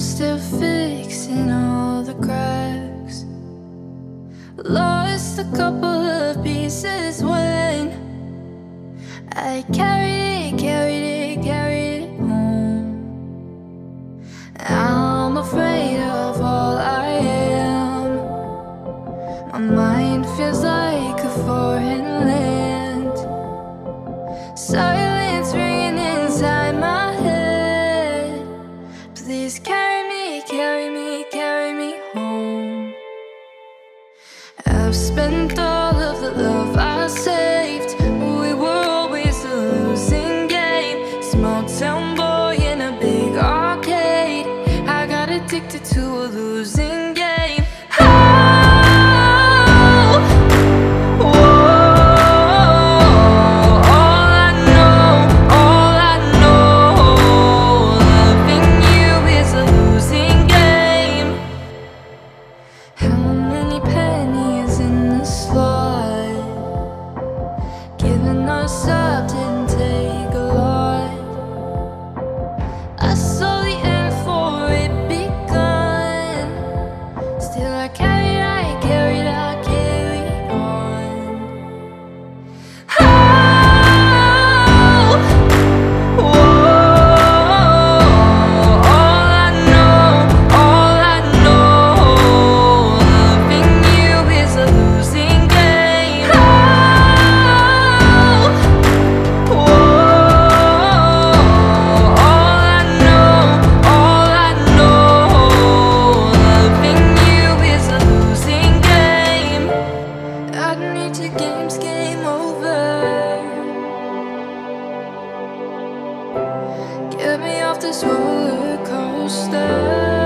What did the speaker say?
still fixing all the cracks. Lost a couple of pieces when I carried it home. I'm afraid of all I am. My mind feels like a foreign land. Silence ringing inside my head. Please carry me home. I've spent all of the love I saved. We were always a losing game. Small town boy in a big arcade. I got addicted to a losing game. Oh, all I know, loving you is a losing game. How many pennies in the slot? Giving us up didn't take a lot. I saw the end for it begun. Still I carried on. All I know, loving you is a losing game. All I know, loving you is a losing game. Admit your game's game over. Get me off this roller coaster.